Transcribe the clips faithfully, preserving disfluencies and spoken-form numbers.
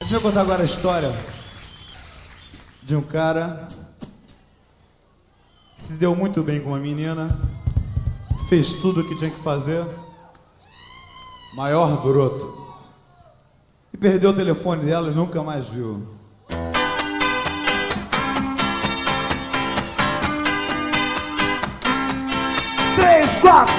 Deixa eu contar agora a história de um cara que se deu muito bem com uma menina, fez tudo o que tinha que fazer, maior broto, e perdeu o telefone dela e nunca mais viu. Três, quatro!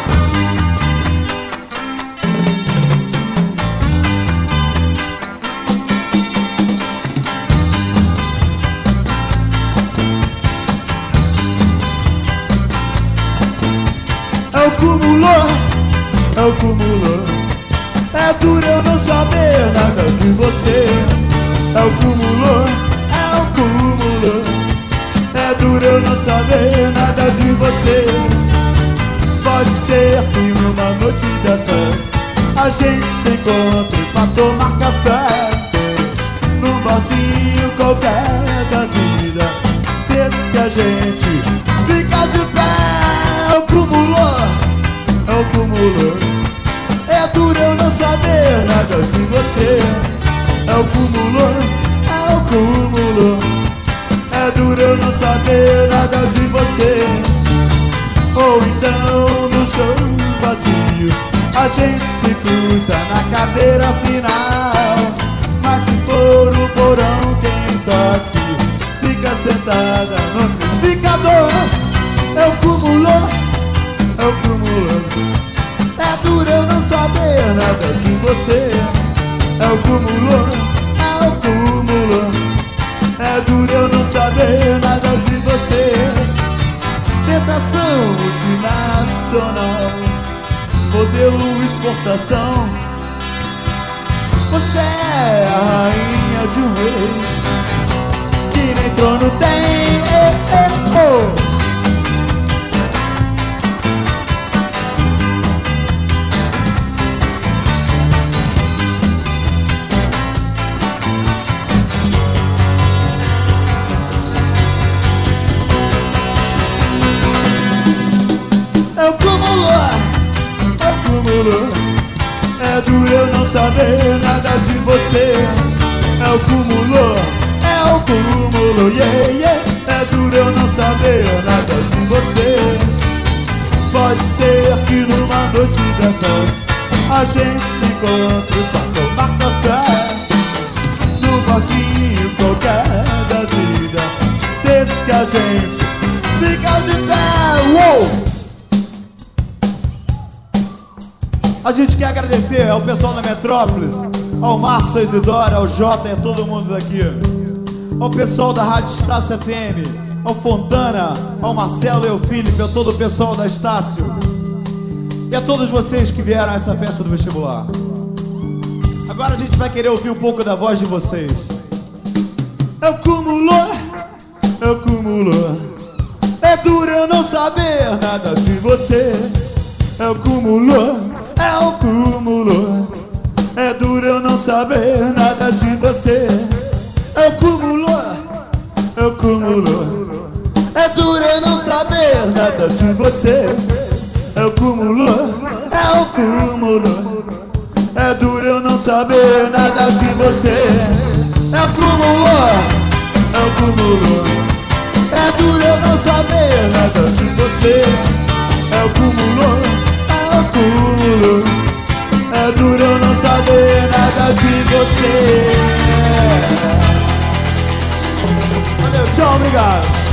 É o cúmulo, é o cúmulo. É duro eu não saber nada de você. É o cúmulo, é o cúmulo. É duro eu não saber nada de você. Pode ser que numa noite dessas a gente se encontre pra tomar café num barzinho qualquer da vida, desde que a gente fica de pé. É o cúmulo, é o cúmulo. É duro eu não saber nada de você. É o cúmulo, é o cúmulo. É duro eu não saber nada de você. Ou então no show vazio a gente se cruza na cadeira final. Mas se for o porão quem toque, fica sentada no amplificador. É o cúmulo, é o cúmulo. É duro eu não saber nada de você. É o cúmulo, é o cúmulo. É duro eu não saber nada de você. Tentação multinacional, modelo exportação. Você é a rainha de um rei que nem trono tem. Eh, eh, oh. É o cúmulo, é o cúmulo. É duro eu não saber nada de você. É o cúmulo, é o cúmulo, yeah, yeah. É duro eu não saber nada de você. Pode ser que numa noite dessas a gente se encontre pra tomar café no barzinho qualquer da vida, desde que a gente fica de pé. Uou! A gente quer agradecer ao pessoal da Metrópolis, ao Márcio Isidora, ao Jota e a todo mundo daqui, ao pessoal da Rádio Estácio F M, ao Fontana, ao Marcelo e ao Felipe, a todo o pessoal da Estácio e a todos vocês que vieram a essa festa do vestibular. Agora a gente vai querer ouvir um pouco da voz de vocês. É o cúmulo, é o cúmulo. É duro eu não saber nada de você. É o cúmulo, é o cúmulo. É duro eu não saber nada de você. É o cúmulo, é o cúmulo. É duro eu não saber nada de você. É o cúmulo, é o cúmulo. É duro eu não saber nada de você. É o cúmulo, é o cúmulo. É duro eu não saber nada de você. É o cúmulo, é o cúmulo. É duro eu não saber nada de você. Valeu, tchau, obrigado.